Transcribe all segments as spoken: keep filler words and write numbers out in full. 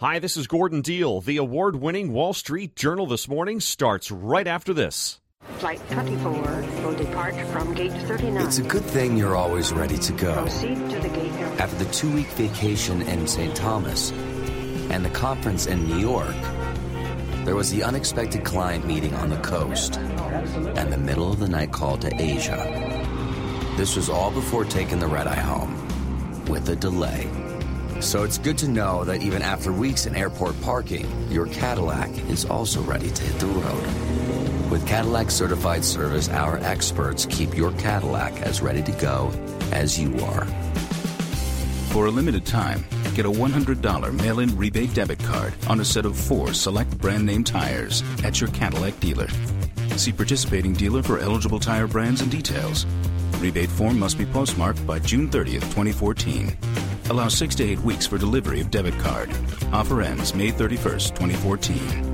Hi, this is Gordon Deal. The award-winning Wall Street Journal this morning starts right after this. Flight thirty-four will depart from gate thirty-nine. It's a good thing you're always ready to go. Proceed to the gate. After the two-week vacation in Saint Thomas and the conference in New York, there was the unexpected client meeting on the coast and the middle of the night call to Asia. This was all before taking the red-eye home, with a delay. So it's good to know that even after weeks in airport parking, your Cadillac is also ready to hit the road. With Cadillac Certified Service, our experts keep your Cadillac as ready to go as you are. For a limited time, get a one hundred dollars mail-in rebate debit card on a set of four select brand-name tires at your Cadillac dealer. See participating dealer for eligible tire brands and details. Rebate form must be postmarked by June thirtieth, twenty fourteen. Allow six to eight weeks for delivery of debit card. Offer ends May thirty-first, twenty fourteen.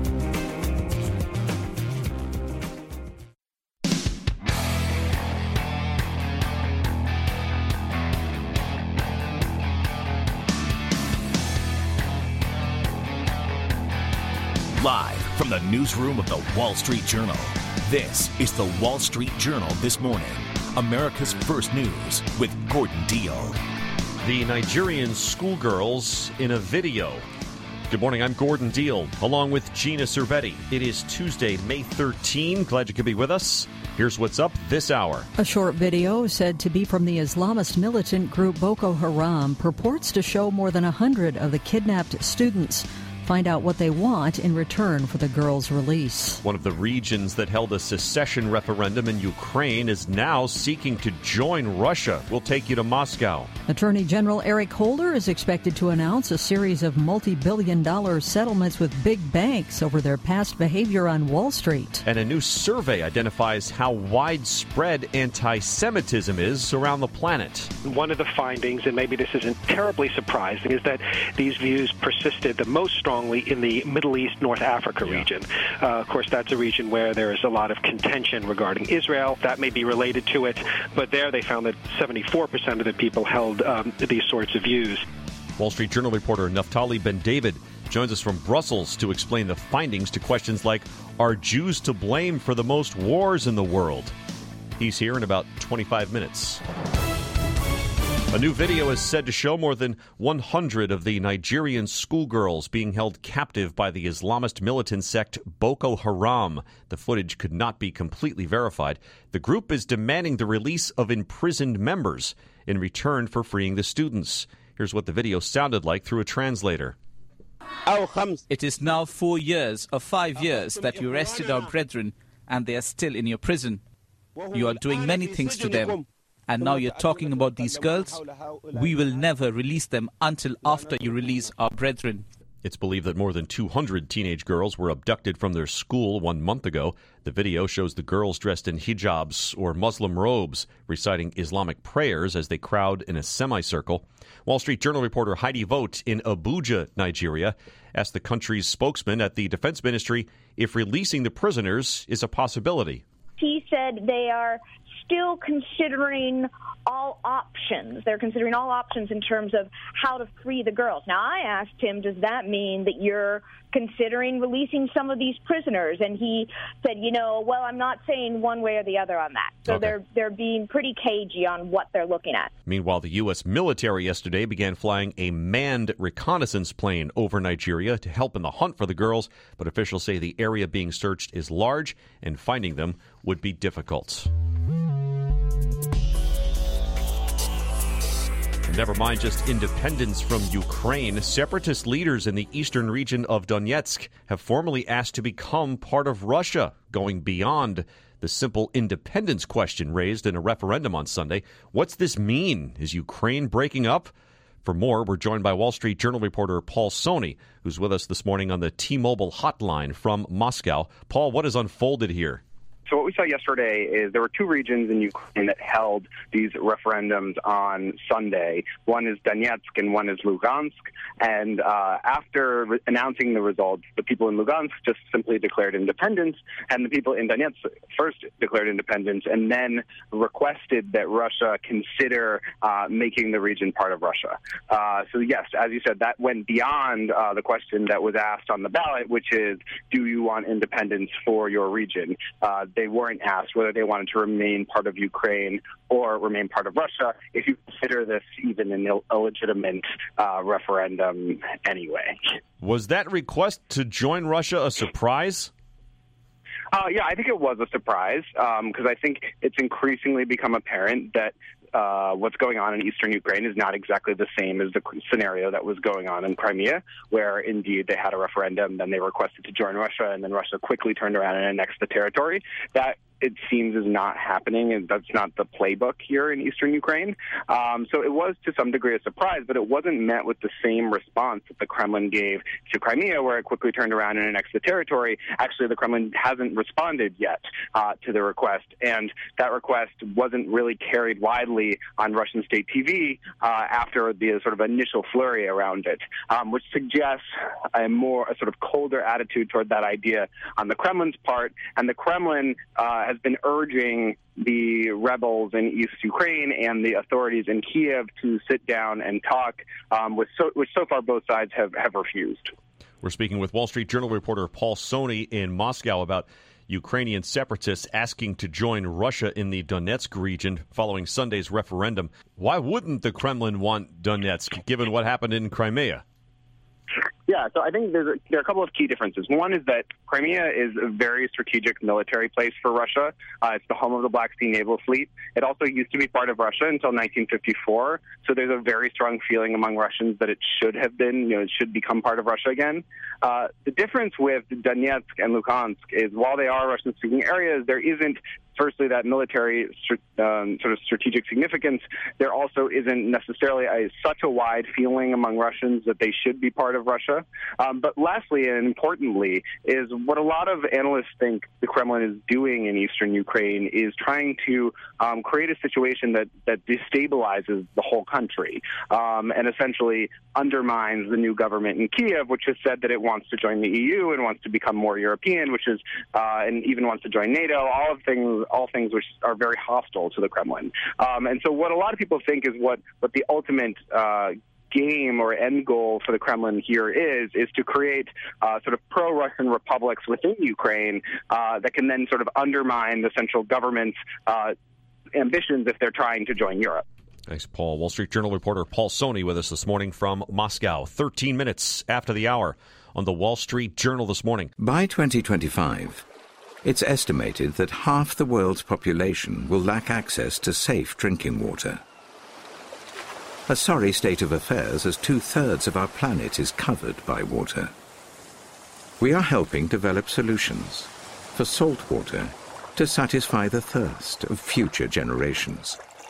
Live from the newsroom of the Wall Street Journal, this is the Wall Street Journal This Morning, America's first news with Gordon Deal. The Nigerian schoolgirls in a video. Good morning, I'm Gordon Deal, along with Gina Cervetti. It is Tuesday, May thirteenth. Glad you could be with us. Here's what's up this hour. A short video said to be from the Islamist militant group Boko Haram purports to show more than one hundred of the kidnapped students. Find out what they want in return for the girls' release. One of the regions that held a secession referendum in Ukraine is now seeking to join Russia. We'll take you to Moscow. Attorney General Eric Holder is expected to announce a series of multi-billion dollar settlements with big banks over their past behavior on Wall Street. And a new survey identifies how widespread anti-Semitism is around the planet. One of the findings, and maybe this isn't terribly surprising, is that these views persisted the most strongly in the Middle East, North Africa yeah. region. Uh, of course, that's a region where there is a lot of contention regarding Israel. That may be related to it, but there they found that seventy-four percent of the people held um, these sorts of views. Wall Street Journal reporter Naftali Ben-David joins us from Brussels to explain the findings to questions like, are Jews to blame for the most wars in the world? He's here in about twenty-five minutes. A new video is said to show more than one hundred of the Nigerian schoolgirls being held captive by the Islamist militant sect Boko Haram. The footage could not be completely verified. The group is demanding the release of imprisoned members in return for freeing the students. Here's what the video sounded like through a translator. It is now four years or five years that you arrested our brethren and they are still in your prison. You are doing many things to them. And now you're talking about these girls? We will never release them until after you release our brethren. It's believed that more than two hundred teenage girls were abducted from their school one month ago. The video shows the girls dressed in hijabs or Muslim robes, reciting Islamic prayers as they crowd in a semicircle. Wall Street Journal reporter Heidi Vogt in Abuja, Nigeria, asked the country's spokesman at the Defense Ministry if releasing the prisoners is a possibility. He said they are still considering all options. They're considering all options in terms of how to free the girls. Now, I asked him, does that mean that you're considering releasing some of these prisoners? And he said, you know, well, I'm not saying one way or the other on that. So okay. they're they're being pretty cagey on what they're looking at. Meanwhile, the U S military yesterday began flying a manned reconnaissance plane over Nigeria to help in the hunt for the girls, but officials say the area being searched is large and finding them would be difficult. Never mind just independence from Ukraine. Separatist leaders in the eastern region of Donetsk have formally asked to become part of Russia, going beyond the simple independence question raised in a referendum on Sunday. What's this mean? Is Ukraine breaking up? For more, we're joined by Wall Street Journal reporter Paul Soni, who's with us this morning on the T-Mobile hotline from Moscow. Paul, what has unfolded here? so what we saw yesterday is there were two regions in Ukraine that held these referendums on Sunday. One is Donetsk and one is Lugansk. And uh, after re- announcing the results, the people in Lugansk just simply declared independence, and the people in Donetsk first declared independence and then requested that Russia consider uh, making the region part of Russia. Uh, so yes, as you said, that went beyond uh, the question that was asked on the ballot, which is, do you want independence for your region? Uh, they weren't asked whether they wanted to remain part of Ukraine or remain part of Russia, if you consider this even an Ill- illegitimate uh, referendum anyway. Was that request to join Russia a surprise? Uh, yeah, I think it was a surprise because um, I think it's increasingly become apparent that Uh, what's going on in eastern Ukraine is not exactly the same as the scenario that was going on in Crimea, where indeed they had a referendum, then they requested to join Russia, and then Russia quickly turned around and annexed the territory. That, it seems, is not happening, and that's not the playbook here in eastern Ukraine. Um, so it was to some degree a surprise, but it wasn't met with the same response that the Kremlin gave to Crimea, where it quickly turned around and annexed the territory. Actually, the Kremlin hasn't responded yet uh, to the request, and that request wasn't really carried widely on Russian state T V uh, after the sort of initial flurry around it, um, which suggests a more a sort of colder attitude toward that idea on the Kremlin's part. And the Kremlin uh, has been urging the rebels in East Ukraine and the authorities in Kiev to sit down and talk, um, with so, which so far both sides have, have refused. We're speaking with Wall Street Journal reporter Paul Soni in Moscow about Ukrainian separatists asking to join Russia in the Donetsk region following Sunday's referendum. Why wouldn't the Kremlin want Donetsk, given what happened in Crimea? Yeah, so I think there's a, there are a couple of key differences. One is that Crimea is a very strategic military place for Russia. Uh, it's the home of the Black Sea Naval Fleet. It also used to be part of Russia until nineteen fifty-four, so there's a very strong feeling among Russians that it should have been, you know, it should become part of Russia again. Uh, the difference with Donetsk and Luhansk is while they are Russian-speaking areas, there isn't firstly, that military um, sort of strategic significance. There also isn't necessarily a, such a wide feeling among Russians that they should be part of Russia. Um, but lastly, and importantly, is what a lot of analysts think the Kremlin is doing in eastern Ukraine is trying to um, create a situation that, that destabilizes the whole country um, and essentially undermines the new government in Kiev, which has said that it wants to join the E U and wants to become more European, which is uh, and even wants to join NATO. All of things. all things which are very hostile to the Kremlin. Um, and so what a lot of people think is what, what the ultimate uh, game or end goal for the Kremlin here is, is to create uh, sort of pro-Russian republics within Ukraine uh, that can then sort of undermine the central government's uh, ambitions if they're trying to join Europe. Thanks, Paul. Wall Street Journal reporter Paul Soni with us this morning from Moscow. thirteen minutes after the hour on the Wall Street Journal this morning. By twenty twenty-five, it's estimated that half the world's population will lack access to safe drinking water. A sorry state of affairs as two-thirds of our planet is covered by water. We are helping develop solutions for salt water to satisfy the thirst of future generations.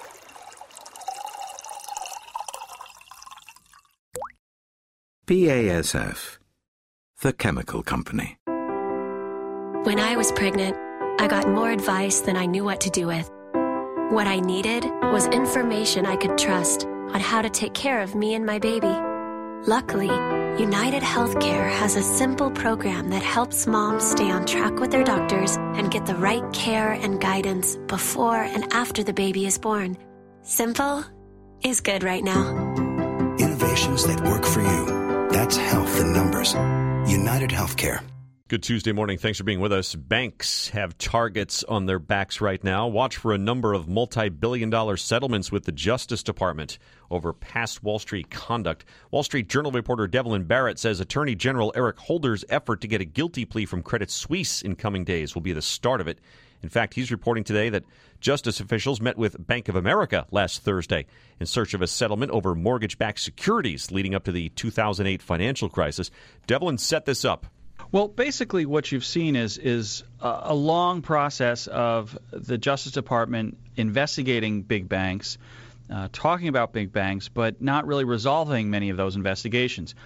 B A S F, the chemical company. When I was pregnant, I got more advice than I knew what to do with. What I needed was information I could trust on how to take care of me and my baby. Luckily, United Healthcare has a simple program that helps moms stay on track with their doctors and get the right care and guidance before and after the baby is born. Simple is good right now. Innovations that work for you. That's health in numbers. United Healthcare. Good Tuesday morning. Thanks for being with us. Banks have targets on their backs right now. Watch for a number of multi-billion dollar settlements with the Justice Department over past Wall Street conduct. Wall Street Journal reporter Devlin Barrett says Attorney General Eric Holder's effort to get a guilty plea from Credit Suisse in coming days will be the start of it. In fact, he's reporting today that justice officials met with Bank of America last Thursday in search of a settlement over mortgage-backed securities leading up to the two thousand eight financial crisis. Devlin set this up. Well, basically what you've seen is is a long process of the Justice Department investigating big banks, uh, talking about big banks, but not really resolving many of those investigations.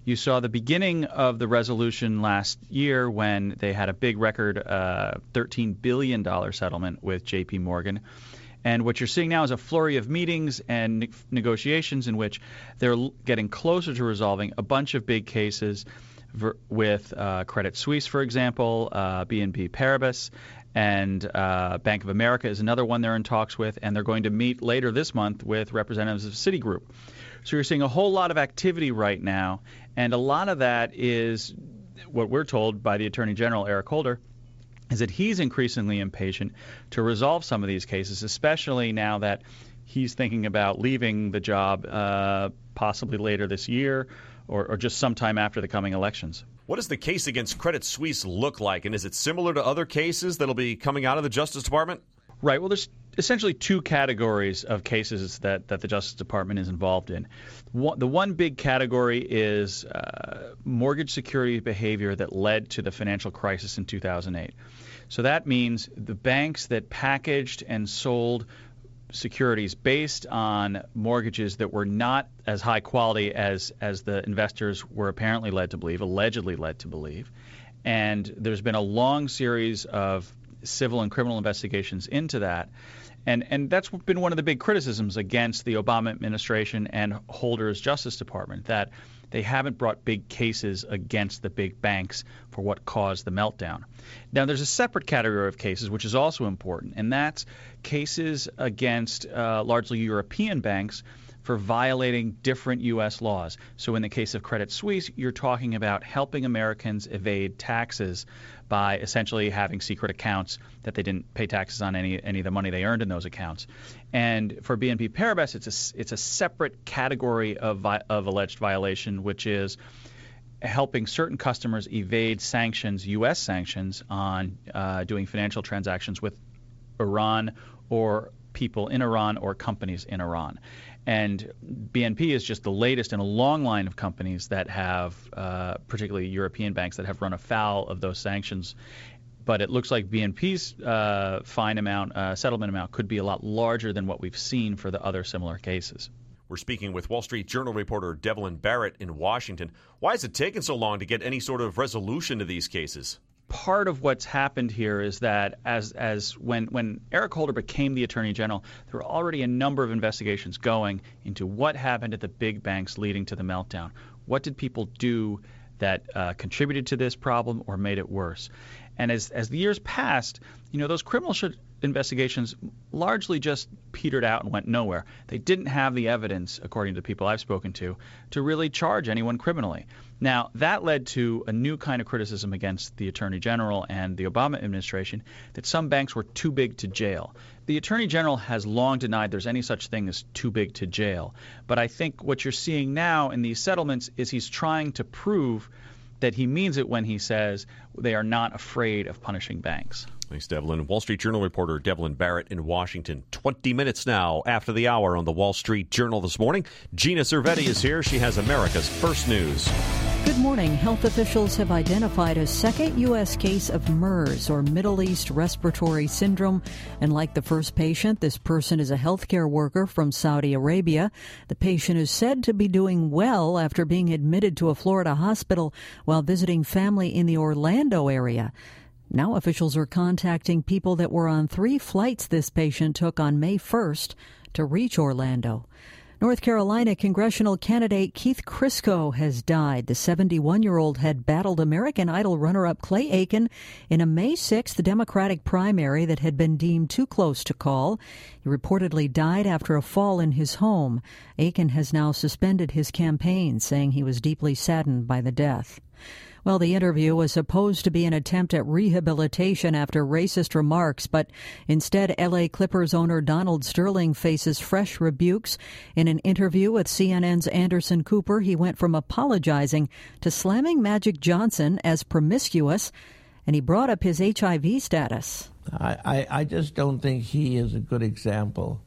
You saw the beginning of the resolution last year when they had a big record uh, thirteen billion dollars settlement with J P Morgan. And what you're seeing now is a flurry of meetings and ne- negotiations in which they're l- getting closer to resolving a bunch of big cases ver- with uh, Credit Suisse, for example, uh, B N P Paribas, and uh, Bank of America is another one they're in talks with, and they're going to meet later this month with representatives of Citigroup. So you're seeing a whole lot of activity right now, and a lot of that is what we're told by the Attorney General, Eric Holder, is that he's increasingly impatient to resolve some of these cases, especially now that he's thinking about leaving the job uh, possibly later this year or, or just sometime after the coming elections. What does the case against Credit Suisse look like, and is it similar to other cases that'll be coming out of the Justice Department? Right. Well, there's essentially two categories of cases that, that the Justice Department is involved in. One, the one big category is uh, mortgage security behavior that led to the financial crisis in two thousand eight. So that means the banks that packaged and sold securities based on mortgages that were not as high quality as, as the investors were apparently led to believe, allegedly led to believe. And there's been a long series of civil and criminal investigations into that. And and that's been one of the big criticisms against the Obama administration and Holder's Justice Department, that they haven't brought big cases against the big banks for what caused the meltdown. Now, there's a separate category of cases which is also important, and that's cases against uh, largely European banks for violating different U S laws. So in the case of Credit Suisse, you're talking about helping Americans evade taxes by essentially having secret accounts that they didn't pay taxes on any any of the money they earned in those accounts. And for B N P Paribas, it's a, it's a separate category of, vi- of alleged violation, which is helping certain customers evade sanctions, U S sanctions, on uh, doing financial transactions with Iran or people in Iran or companies in Iran. And B N P is just the latest in a long line of companies that have, uh, particularly European banks, that have run afoul of those sanctions. But it looks like B N P's uh, fine amount, uh, settlement amount, could be a lot larger than what we've seen for the other similar cases. We're speaking with Wall Street Journal reporter Devlin Barrett in Washington. Why has it taken so long to get any sort of resolution to these cases? Part of what's happened here is that as as when, when Eric Holder became the Attorney General, there were already a number of investigations going into what happened at the big banks leading to the meltdown. What did people do that uh, contributed to this problem or made it worse? And as as the years passed, you know, those criminal sh- investigations largely just petered out and went nowhere. They didn't have the evidence, according to the people I've spoken to, to really charge anyone criminally. Now, that led to a new kind of criticism against the Attorney General and the Obama administration that some banks were too big to jail. The Attorney General has long denied there's any such thing as too big to jail. But I think what you're seeing now in these settlements is he's trying to prove that he means it when he says they are not afraid of punishing banks. Thanks, Devlin. Wall Street Journal reporter Devlin Barrett in Washington. twenty minutes now after the hour on the Wall Street Journal this morning. Gina Cervetti is here. She has America's First News. Good morning. Health officials have identified a second U S case of MERS, or Middle East Respiratory Syndrome. And like the first patient, this person is a healthcare worker from Saudi Arabia. The patient is said to be doing well after being admitted to a Florida hospital while visiting family in the Orlando area. Now officials are contacting people that were on three flights this patient took on May first to reach Orlando. North Carolina congressional candidate Keith Crisco has died. The seventy-one-year-old had battled American Idol runner-up Clay Aiken in a May sixth Democratic primary that had been deemed too close to call. He reportedly died after a fall in his home. Aiken has now suspended his campaign, saying he was deeply saddened by the death. Well, the interview was supposed to be an attempt at rehabilitation after racist remarks, but instead L A Clippers owner Donald Sterling faces fresh rebukes. In an interview with C N N's Anderson Cooper, he went from apologizing to slamming Magic Johnson as promiscuous, and he brought up his H I V status. I, I, I just don't think he is a good example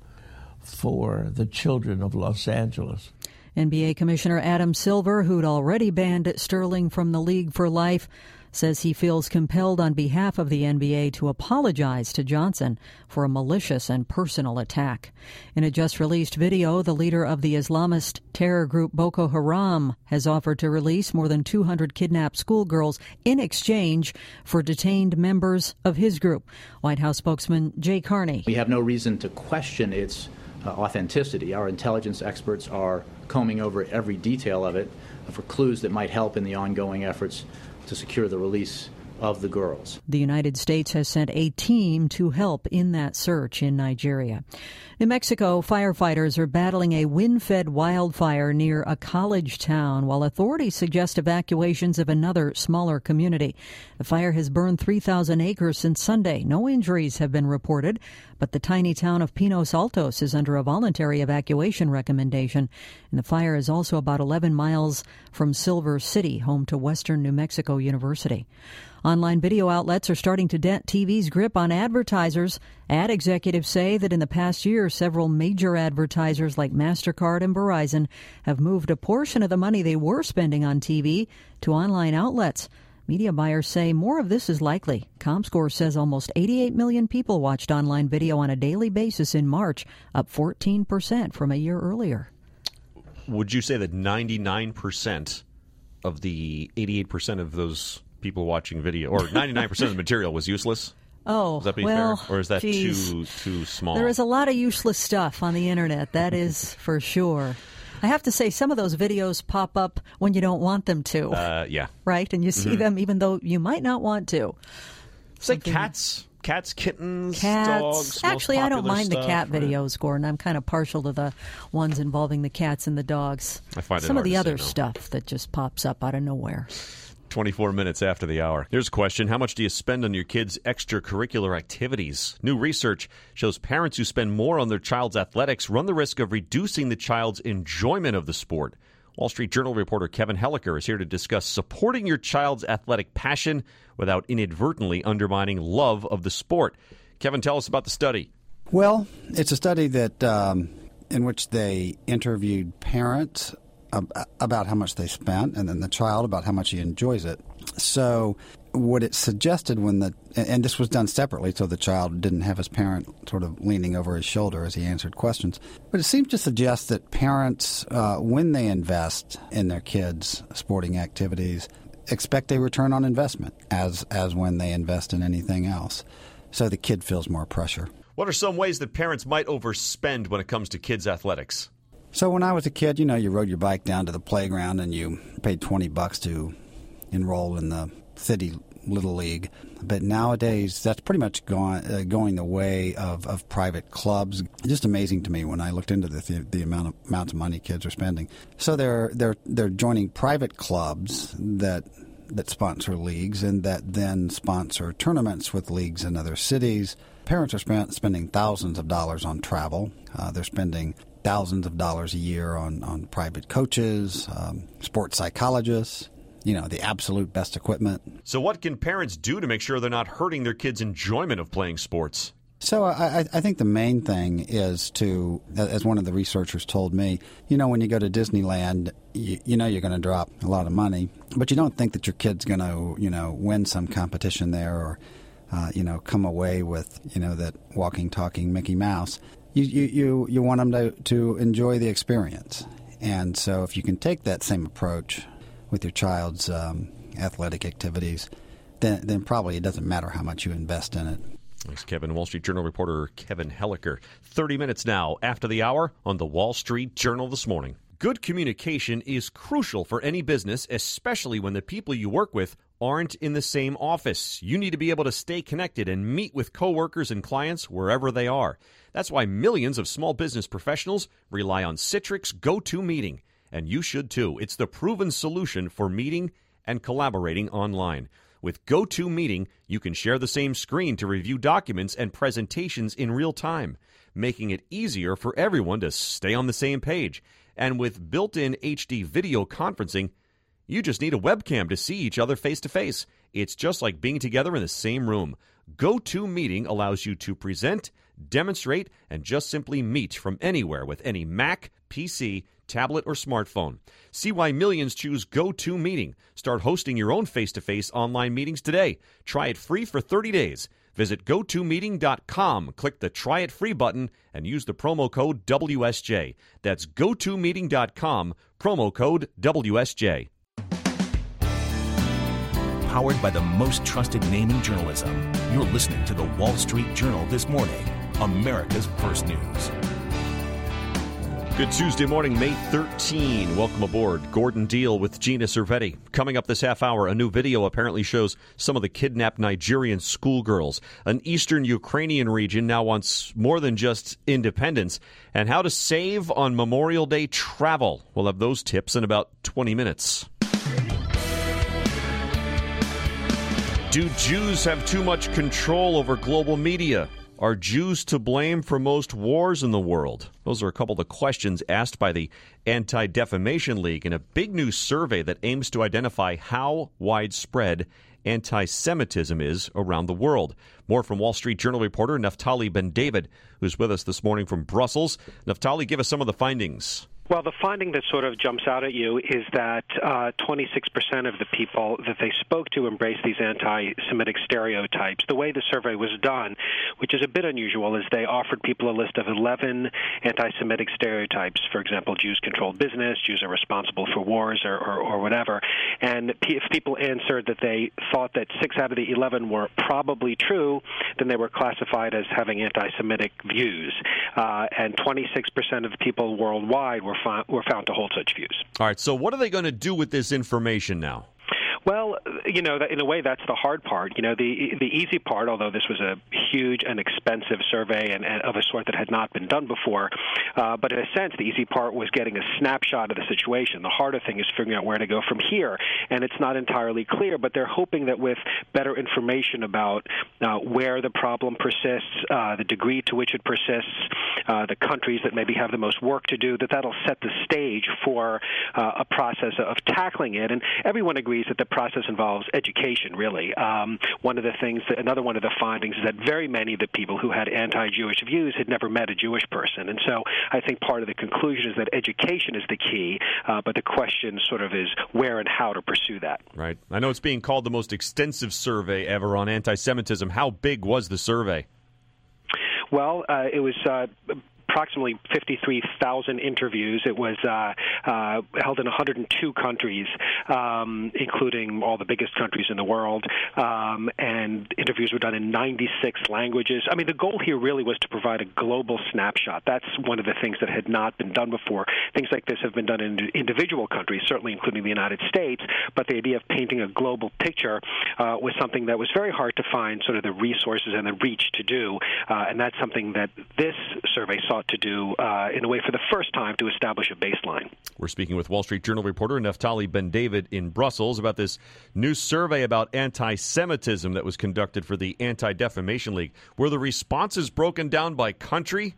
for the children of Los Angeles. N B A Commissioner Adam Silver, who'd already banned Sterling from the league for life, says he feels compelled on behalf of the N B A to apologize to Johnson for a malicious and personal attack. In a just-released video, the leader of the Islamist terror group Boko Haram has offered to release more than two hundred kidnapped schoolgirls in exchange for detained members of his group. White House spokesman Jay Carney. We have no reason to question its uh, authenticity. Our intelligence experts are combing over every detail of it for clues that might help in the ongoing efforts to secure the release of the girls. The United States has sent a team to help in that search in Nigeria. New Mexico firefighters are battling a wind-fed wildfire near a college town, while authorities suggest evacuations of another smaller community. The fire has burned three thousand acres since Sunday. No injuries have been reported, but the tiny town of Pinos Altos is under a voluntary evacuation recommendation. And the fire is also about eleven miles from Silver City, home to Western New Mexico University. Online video outlets are starting to dent T V's grip on advertisers. Ad executives say that in the past year, several major advertisers like MasterCard and Verizon have moved a portion of the money they were spending on T V to online outlets. Media buyers say more of this is likely. ComScore says almost eighty-eight million people watched online video on a daily basis in March, up fourteen percent from a year earlier. Would you say that ninety-nine percent of the eighty-eight percent of those people watching video, or ninety-nine percent of the material was useless? Oh, is that being well, fair? Or is that geez. too too small? There is a lot of useless stuff on the internet, that is for sure. I have to say, some of those videos pop up when you don't want them to. Uh, yeah. Right? And you see Mm-hmm. them even though you might not want to. It's like cats. Cats, kittens, Cats. dogs. Actually, most I don't popular mind stuff, the cat right? videos, Gordon. I'm kind of partial to the ones involving the cats and the dogs. I find it Some of hard the to say other no. stuff that just pops up out of nowhere. twenty-four minutes after the hour. Here's a question. How much do you spend on your kids' extracurricular activities? New research shows parents who spend more on their child's athletics run the risk of reducing the child's enjoyment of the sport. Wall Street Journal reporter Kevin Helliker is here to discuss supporting your child's athletic passion without inadvertently undermining love of the sport. Kevin, tell us about the study. Well, it's a study that um, in which they interviewed parents about how much they spent, and then the child about how much he enjoys it. So what it suggested when the, and this was done separately so the child didn't have his parent sort of leaning over his shoulder as he answered questions, but it seemed to suggest that parents, uh, when they invest in their kids' sporting activities, expect a return on investment as as when they invest in anything else. So the kid feels more pressure. What are some ways that parents might overspend when it comes to kids' athletics? So when I was a kid, you know, you rode your bike down to the playground and you paid twenty bucks to enroll in the city Little League. But nowadays, that's pretty much gone, uh, going the way of, of private clubs. It's just amazing to me when I looked into the, the, the amount of amounts of money kids are spending. So they're they're they're joining private clubs that that sponsor leagues and that then sponsor tournaments with leagues in other cities. Parents are spend, spending thousands of dollars on travel. Uh, they're spending thousands of dollars a year on, on private coaches, um, sports psychologists, you know, the absolute best equipment. So what can parents do to make sure they're not hurting their kids' enjoyment of playing sports? So I, I think the main thing is to, as one of the researchers told me, you know, when you go to Disneyland, you, you know you're going to drop a lot of money, but you don't think that your kid's going to, you know, win some competition there or, uh, you know, come away with, you know, that walking, talking Mickey Mouse. You, you, you, you want them to, to enjoy the experience. And so if you can take that same approach with your child's um, athletic activities, then, then probably it doesn't matter how much you invest in it. Thanks, Kevin. Wall Street Journal reporter Kevin Helliker. thirty minutes now after the hour on the Wall Street Journal this morning. Good communication is crucial for any business, especially when the people you work with aren't in the same office. You need to be able to stay connected and meet with coworkers and clients wherever they are. That's why millions of small business professionals rely on Citrix GoToMeeting. And you should too. It's the proven solution for meeting and collaborating online. With GoToMeeting, you can share the same screen to review documents and presentations in real time, making it easier for everyone to stay on the same page. And with built-in H D video conferencing, you just need a webcam to see each other face-to-face. It's just like being together in the same room. GoToMeeting allows you to present, demonstrate, and just simply meet from anywhere with any Mac, P C, tablet, or smartphone. See why millions choose GoToMeeting. Start hosting your own face-to-face online meetings today. Try it free for thirty days. Visit go to meeting dot com, click the Try It Free button, and use the promo code W S J. That's go to meeting dot com, promo code W S J. Powered by the most trusted name in journalism, you're listening to the Wall Street Journal this morning, America's First News. Good Tuesday morning, May thirteenth. Welcome aboard. Gordon Deal with Gina Cervetti. Coming up this half hour, a new video apparently shows some of the kidnapped Nigerian schoolgirls. An eastern Ukrainian region now wants more than just independence. And how to save on Memorial Day travel. We'll have those tips in about twenty minutes. Do Jews have too much control over global media? Are Jews to blame for most wars in the world? Those are a couple of the questions asked by the Anti-Defamation League in a big new survey that aims to identify how widespread anti-Semitism is around the world. More from Wall Street Journal reporter Naftali Ben-David, who's with us this morning from Brussels. Naftali, give us some of the findings. Well, the finding that sort of jumps out at you is that uh, twenty-six percent of the people that they spoke to embraced these anti-Semitic stereotypes. The way the survey was done, which is a bit unusual, is they offered people a list of eleven anti-Semitic stereotypes. For example, Jews control business, Jews are responsible for wars, or, or, or whatever. And if people answered that they thought that six out of the eleven were probably true, then they were classified as having anti-Semitic views. Uh, and twenty-six percent of the people worldwide were were found to hold such views. All right, so what are they going to do with this information now? Well, you know, in a way, that's the hard part. You know, the the easy part, although this was a huge and expensive survey and, and of a sort that had not been done before, uh, but in a sense, the easy part was getting a snapshot of the situation. The harder thing is figuring out where to go from here, and it's not entirely clear, but they're hoping that with better information about uh, where the problem persists, uh, the degree to which it persists, uh, the countries that maybe have the most work to do, that that'll set the stage for uh, a process of tackling it. And everyone agrees that the process involves education, really. Um, one of the things, that, another one of the findings is that very many of the people who had anti-Jewish views had never met a Jewish person. And so I think part of the conclusion is that education is the key, uh, but the question sort of is where and how to pursue that. Right. I know it's being called the most extensive survey ever on anti-Semitism. How big was the survey? Well, uh, it was uh, approximately fifty-three thousand interviews. It was uh, uh, held in one hundred two countries, um, including all the biggest countries in the world, um, and interviews were done in ninety-six languages. I mean, the goal here really was to provide a global snapshot. That's one of the things that had not been done before. Things like this have been done in individual countries, certainly including the United States, but the idea of painting a global picture uh, was something that was very hard to find sort of the resources and the reach to do, uh, and that's something that this survey sought to do uh, in a way for the first time to establish a baseline. We're speaking with Wall Street Journal reporter Naftali Ben-David in Brussels about this new survey about anti-Semitism that was conducted for the Anti-Defamation League. Were the responses broken down by country?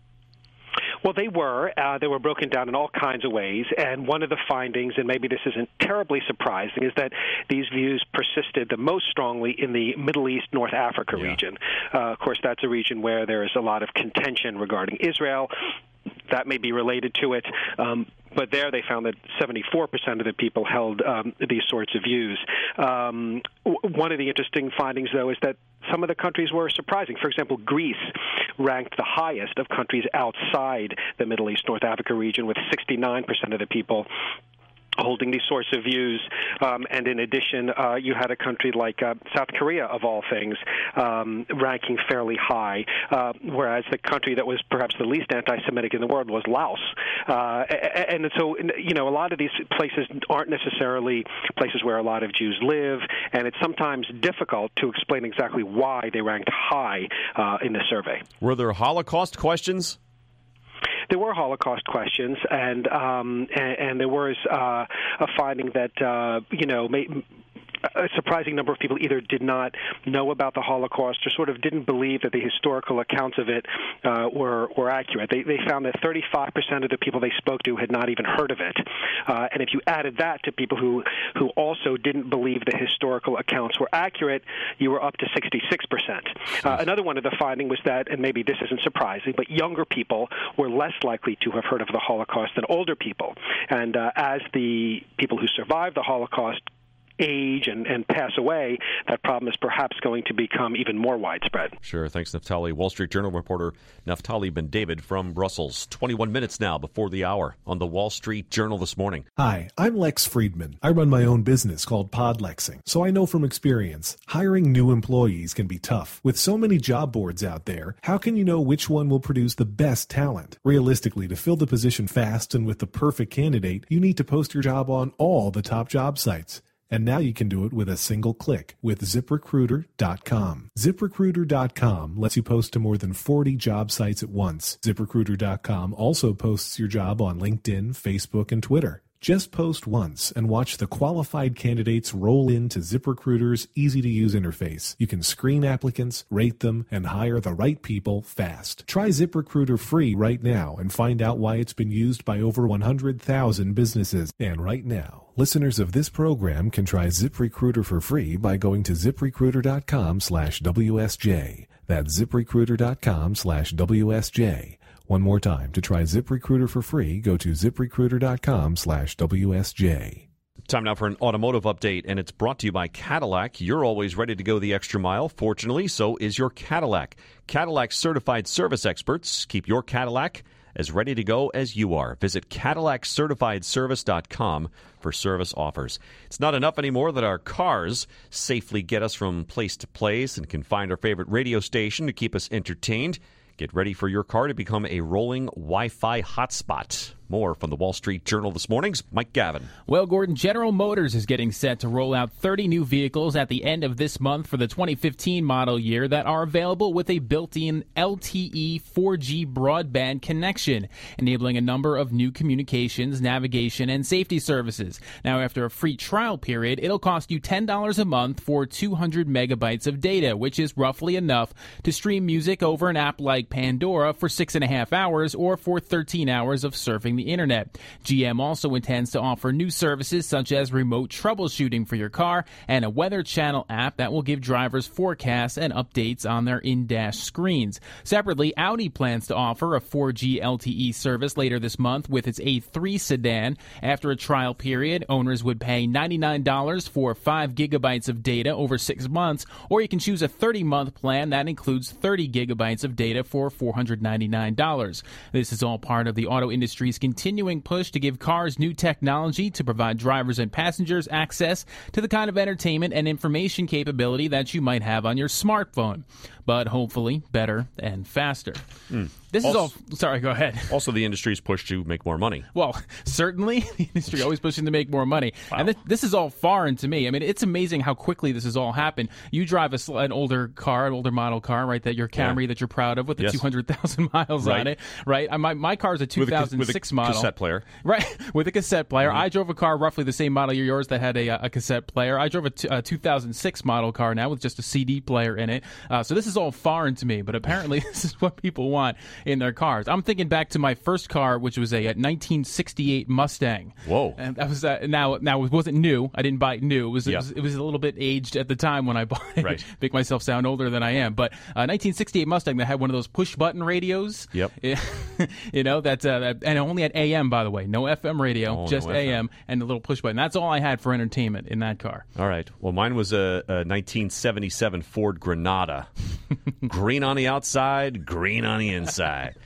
Well, they were. Uh, they were broken down in all kinds of ways. And one of the findings, and maybe this isn't terribly surprising, is that these views persisted the most strongly in the Middle East, North Africa yeah. region. Uh, of course, that's a region where there is a lot of contention regarding Israel. That may be related to it. Um, but there they found that seventy-four percent of the people held um, these sorts of views. Um, w- one of the interesting findings, though, is that some of the countries were surprising. For example, Greece ranked the highest of countries outside the Middle East, North Africa region, with sixty-nine percent of the people holding these sorts of views. Um, and in addition, uh, you had a country like uh, South Korea, of all things, um, ranking fairly high, uh, whereas the country that was perhaps the least anti-Semitic in the world was Laos. Uh, and so, you know, a lot of these places aren't necessarily places where a lot of Jews live, and it's sometimes difficult to explain exactly why they ranked high uh, in the survey. Were there Holocaust questions? There were Holocaust questions, and um, and, and there was uh, a finding that uh, you know. May, a surprising number of people either did not know about the Holocaust or sort of didn't believe that the historical accounts of it uh, were were accurate. They they found that thirty-five percent of the people they spoke to had not even heard of it, uh, and if you added that to people who who also didn't believe the historical accounts were accurate, you were up to sixty-six percent. Uh, another one of the finding was that, and maybe this isn't surprising, but younger people were less likely to have heard of the Holocaust than older people. And uh, as the people who survived the Holocaust age and, and pass away, that problem is perhaps going to become even more widespread. Sure. Thanks, Naftali. Wall Street Journal reporter Naftali Ben-David from Brussels. twenty-one minutes now before the hour on the Wall Street Journal this morning. Hi, I'm Lex Friedman. I run my own business called Podlexing, so I know from experience, hiring new employees can be tough. With so many job boards out there, how can you know which one will produce the best talent? Realistically, to fill the position fast and with the perfect candidate, you need to post your job on all the top job sites. And now you can do it with a single click with zip recruiter dot com. zip recruiter dot com lets you post to more than forty job sites at once. zip recruiter dot com also posts your job on LinkedIn, Facebook, and Twitter. Just post once and watch the qualified candidates roll into ZipRecruiter's easy-to-use interface. You can screen applicants, rate them, and hire the right people fast. Try ZipRecruiter free right now and find out why it's been used by over one hundred thousand businesses. And right now, listeners of this program can try ZipRecruiter for free by going to zip recruiter dot com slash W S J. That's zip recruiter dot com slash W S J. One more time, to try ZipRecruiter for free, go to zip recruiter dot com slash W S J. Time now for an automotive update, and it's brought to you by Cadillac. You're always ready to go the extra mile. Fortunately, so is your Cadillac. Cadillac certified service experts keep your Cadillac as ready to go as you are. Visit Cadillac Certified Service dot com for service offers. It's not enough anymore that our cars safely get us from place to place and can find our favorite radio station to keep us entertained. Get ready for your car to become a rolling Wi-Fi hotspot. More from the Wall Street Journal this morning's Mike Gavin. Well, Gordon, General Motors is getting set to roll out thirty new vehicles at the end of this month for the twenty fifteen model year that are available with a built-in L T E four G broadband connection, enabling a number of new communications, navigation, and safety services. Now, after a free trial period, it'll cost you ten dollars a month for two hundred megabytes of data, which is roughly enough to stream music over an app like Pandora for six and a half hours or for thirteen hours of surfing the internet. G M also intends to offer new services such as remote troubleshooting for your car and a Weather Channel app that will give drivers forecasts and updates on their in-dash screens. Separately, Audi plans to offer a four G L T E service later this month with its A three sedan. After a trial period, owners would pay ninety-nine dollars for five gigabytes of data over six months, or you can choose a thirty-month plan that includes thirty gigabytes of data for four hundred ninety-nine dollars. This is all part of the auto industry's continuing push to give cars new technology to provide drivers and passengers access to the kind of entertainment and information capability that you might have on your smartphone, but hopefully better and faster. Mm. This also, is all... Sorry, go ahead. Also, the industry's push to make more money. Well, certainly, the industry always pushing to make more money. Wow. And th- this is all foreign to me. I mean, it's amazing how quickly this has all happened. You drive a sl- an older car, an older model car, right, that your Camry yeah. that you're proud of with the yes. two hundred thousand miles right. on it, right? Uh, my, my car's a two thousand six with a, model. With a cassette player. Right, with a cassette player. Mm-hmm. I drove a car roughly the same model year yours that had a, a cassette player. I drove a, t- a two thousand six model car now with just a C D player in it. Uh, so this is all foreign to me, but apparently this is what people want in their cars. I'm thinking back to my first car, which was a, a nineteen sixty-eight Mustang. Whoa! And that was uh, now now it wasn't new. I didn't buy it new. It was, yeah. it was it was a little bit aged at the time when I bought it. Right. Make myself sound older than I am. But a nineteen sixty-eight Mustang that had one of those push button radios. Yep. You know that, uh, that and only had A M, by the way, no F M radio, oh, just no A M and the little push button. That's all I had for entertainment in that car. All right. Well, mine was a, a nineteen seventy-seven Ford Granada, green on the outside, green on the inside.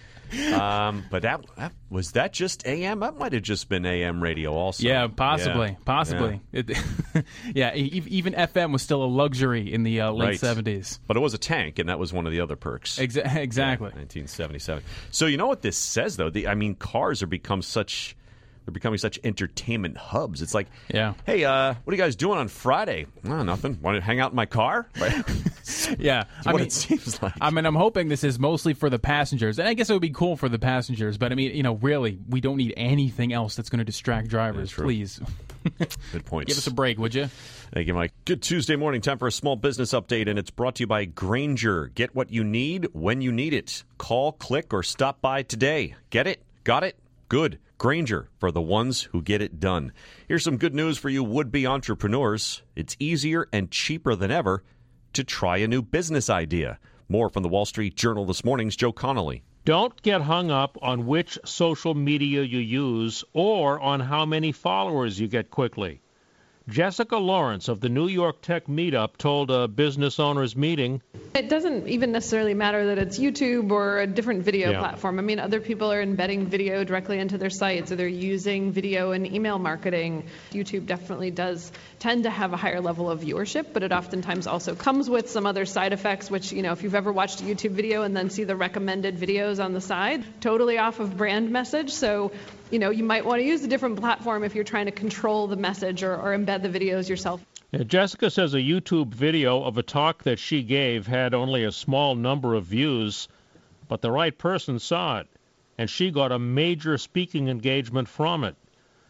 Um, but that, that was that just A M? That might have just been A M radio also. Yeah, possibly, yeah. possibly. Yeah, it, yeah e- even F M was still a luxury in the uh, late right. seventies. But it was a tank, and that was one of the other perks. Exa- exactly. Yeah, nineteen seventy-seven. So you know what this says, though? The, I mean, cars are become such... They're becoming such entertainment hubs. It's like, yeah. hey, uh, what are you guys doing on Friday? Oh, nothing. Want to hang out in my car? Right? Yeah, That's I what mean, it seems like. I mean, I'm hoping this is mostly for the passengers, and I guess it would be cool for the passengers. But I mean, you know, really, we don't need anything else that's going to distract drivers. Please, good point. Give us a break, would you? Thank you, Mike. Good Tuesday morning. Time for a small business update, and it's brought to you by Grainger. Get what you need when you need it. Call, click, or stop by today. Get it? Got it? Good. Grainger, for the ones who get it done. Here's some good news for you would-be entrepreneurs. It's easier and cheaper than ever to try a new business idea. More from the Wall Street Journal this morning's Joe Connolly. Don't get hung up on which social media you use or on how many followers you get quickly. Jessica Lawrence of the New York Tech Meetup told a business owners meeting, it doesn't even necessarily matter that it's YouTube or a different video Yeah. platform. I mean, other people are embedding video directly into their sites, or they're using video in email marketing. YouTube definitely does tend to have a higher level of viewership, but it oftentimes also comes with some other side effects, which, you know, if you've ever watched a YouTube video and then see the recommended videos on the side, totally off of brand message. So, you know, you might want to use a different platform if you're trying to control the message or, or embed the videos yourself. Yeah, Jessica says a YouTube video of a talk that she gave had only a small number of views, but the right person saw it, and she got a major speaking engagement from it.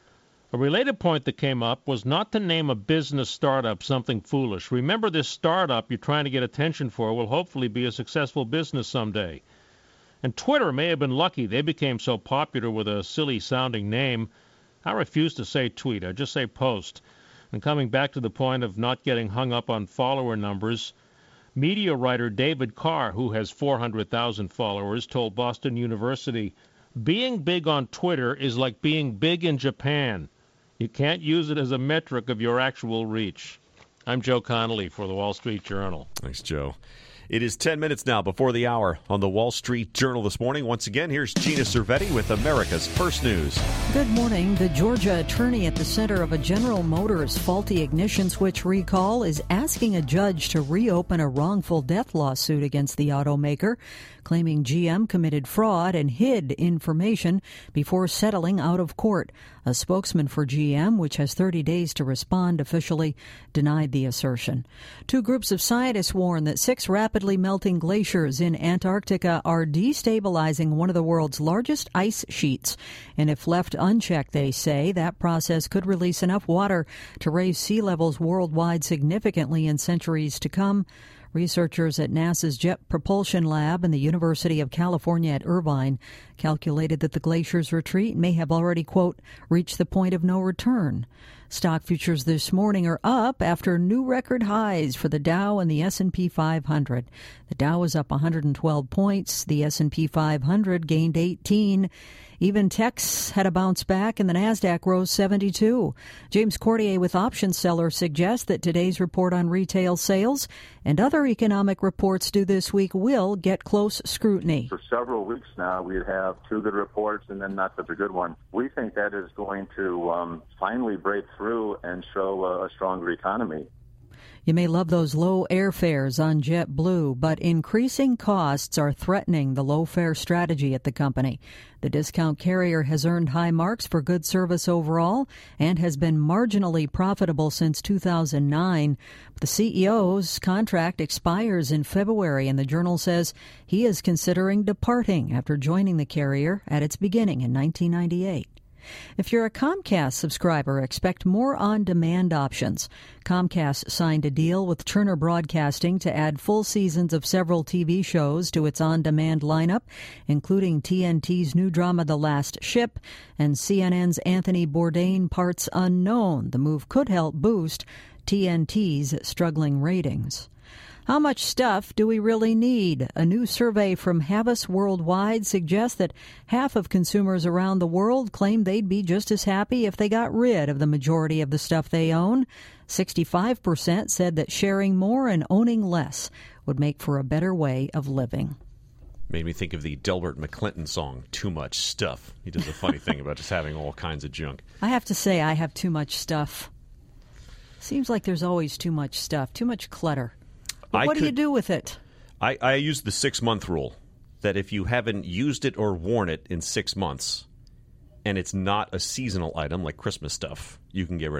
A related point that came up was not to name a business startup something foolish. Remember, this startup you're trying to get attention for will hopefully be a successful business someday. And Twitter may have been lucky. They became so popular with a silly-sounding name. I refuse to say tweet. I just say post. And coming back to the point of not getting hung up on follower numbers, media writer David Carr, who has four hundred thousand followers, told Boston University, being big on Twitter is like being big in Japan. You can't use it as a metric of your actual reach. I'm Joe Connolly for the Wall Street Journal. Thanks, Joe. It is ten minutes now before the hour on the Wall Street Journal this morning. Once again, here's Gina Cervetti with America's First News. Good morning. The Georgia attorney at the center of a General Motors faulty ignition switch recall is asking a judge to reopen a wrongful death lawsuit against the automaker, claiming G M committed fraud and hid information before settling out of court. A spokesman for G M, which has thirty days to respond, officially denied the assertion. Two groups of scientists warn that six rapidly melting glaciers in Antarctica are destabilizing one of the world's largest ice sheets. And if left unchecked, they say, that process could release enough water to raise sea levels worldwide significantly in centuries to come. Researchers at NASA's Jet Propulsion Lab and the University of California at Irvine calculated that the glacier's retreat may have already, quote, reached the point of no return. Stock futures this morning are up after new record highs for the Dow and the S and P five hundred. The Dow is up one hundred twelve points. The S and P five hundred gained eighteen. Even techs had a bounce back, and the NASDAQ rose seventy-two. James Cordier with Option Seller suggests that today's report on retail sales and other economic reports due this week will get close scrutiny. For several weeks now, we have two good reports and then not such a good one. We think that is going to um, finally break through and show a, a stronger economy. You may love those low airfares on JetBlue, but increasing costs are threatening the low-fare strategy at the company. The discount carrier has earned high marks for good service overall and has been marginally profitable since two thousand nine. The C E O's contract expires in February, and the Journal says he is considering departing after joining the carrier at its beginning in nineteen ninety-eight. If you're a Comcast subscriber, expect more on-demand options. Comcast signed a deal with Turner Broadcasting to add full seasons of several T V shows to its on-demand lineup, including T N T's new drama The Last Ship and C N N's Anthony Bourdain Parts Unknown. The move could help boost T N T's struggling ratings. How much stuff do we really need? A new survey from Havas Worldwide suggests that half of consumers around the world claim they'd be just as happy if they got rid of the majority of the stuff they own. sixty-five percent said that sharing more and owning less would make for a better way of living. Made me think of the Delbert McClinton song, Too Much Stuff. He does a funny thing about just having all kinds of junk. I have to say I have too much stuff. Seems like there's always too much stuff, too much clutter. But what could, do you do with it? I, I use the six-month rule, that if you haven't used it or worn it in six months, and it's not a seasonal item like Christmas stuff, you can get rid of it.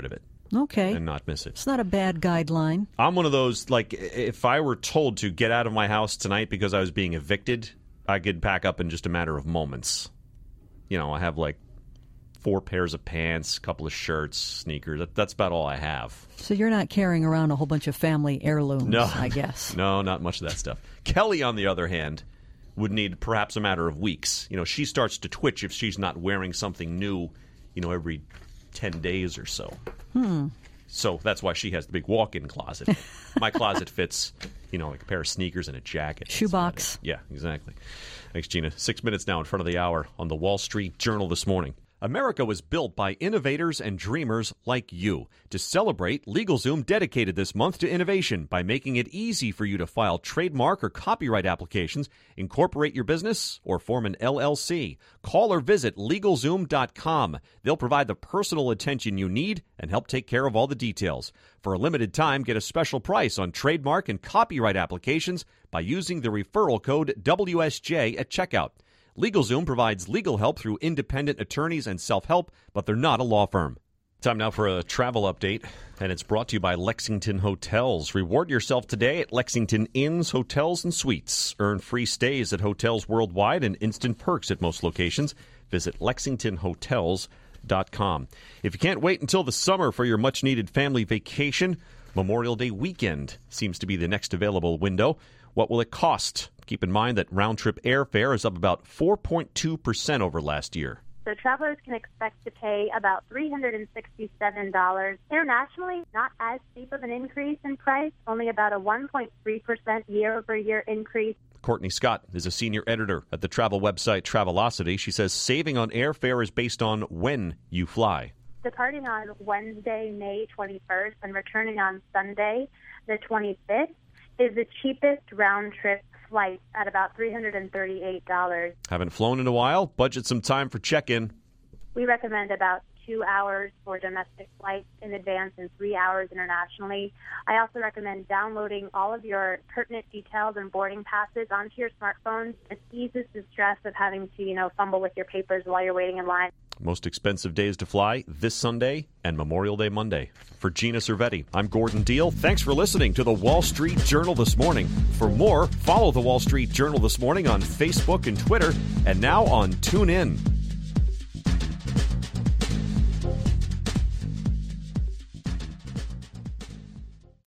Okay. And not miss it. It's not a bad guideline. I'm one of those, like, if I were told to get out of my house tonight because I was being evicted, I could pack up in just a matter of moments. You know, I have, like, four pairs of pants, a couple of shirts, sneakers. That, that's about all I have. So you're not carrying around a whole bunch of family heirlooms, no. I guess. No, not much of that stuff. Kelly, on the other hand, would need perhaps a matter of weeks. You know, she starts to twitch if she's not wearing something new, you know, every ten days or so. Hmm. So that's why she has the big walk-in closet. My closet fits, you know, like a pair of sneakers and a jacket. Shoebox. Yeah, exactly. Thanks, Gina. Six minutes now in front of the hour on the Wall Street Journal this morning. America was built by innovators and dreamers like you. To celebrate, LegalZoom dedicated this month to innovation by making it easy for you to file trademark or copyright applications, incorporate your business, or form an L L C. Call or visit LegalZoom dot com. They'll provide the personal attention you need and help take care of all the details. For a limited time, get a special price on trademark and copyright applications by using the referral code W S J at checkout. LegalZoom provides legal help through independent attorneys and self-help, but they're not a law firm. Time now for a travel update, and it's brought to you by Lexington Hotels. Reward yourself today at Lexington Inns, Hotels, and Suites. Earn free stays at hotels worldwide and instant perks at most locations. Visit lexington hotels dot com. If you can't wait until the summer for your much-needed family vacation, Memorial Day weekend seems to be the next available window. What will it cost? Keep in mind that round-trip airfare is up about four point two percent over last year. So travelers can expect to pay about three hundred sixty-seven dollars. Internationally, not as steep of an increase in price, only about a one point three percent year-over-year increase. Courtney Scott is a senior editor at the travel website Travelocity. She says saving on airfare is based on when you fly. Departing on Wednesday, May twenty-first, and returning on Sunday, the twenty-fifth, is the cheapest round-trip flight at about three hundred thirty-eight dollars. Haven't flown in a while? Budget some time for check-in. We recommend about two hours for domestic flights in advance and three hours internationally. I also recommend downloading all of your pertinent details and boarding passes onto your smartphones. It eases the stress of having to, you know, fumble with your papers while you're waiting in line. Most expensive days to fly this Sunday and Memorial Day Monday. For Gina Cervetti, I'm Gordon Deal. Thanks for listening to the Wall Street Journal this morning. For more, follow the Wall Street Journal this morning on Facebook and Twitter, and now on TuneIn.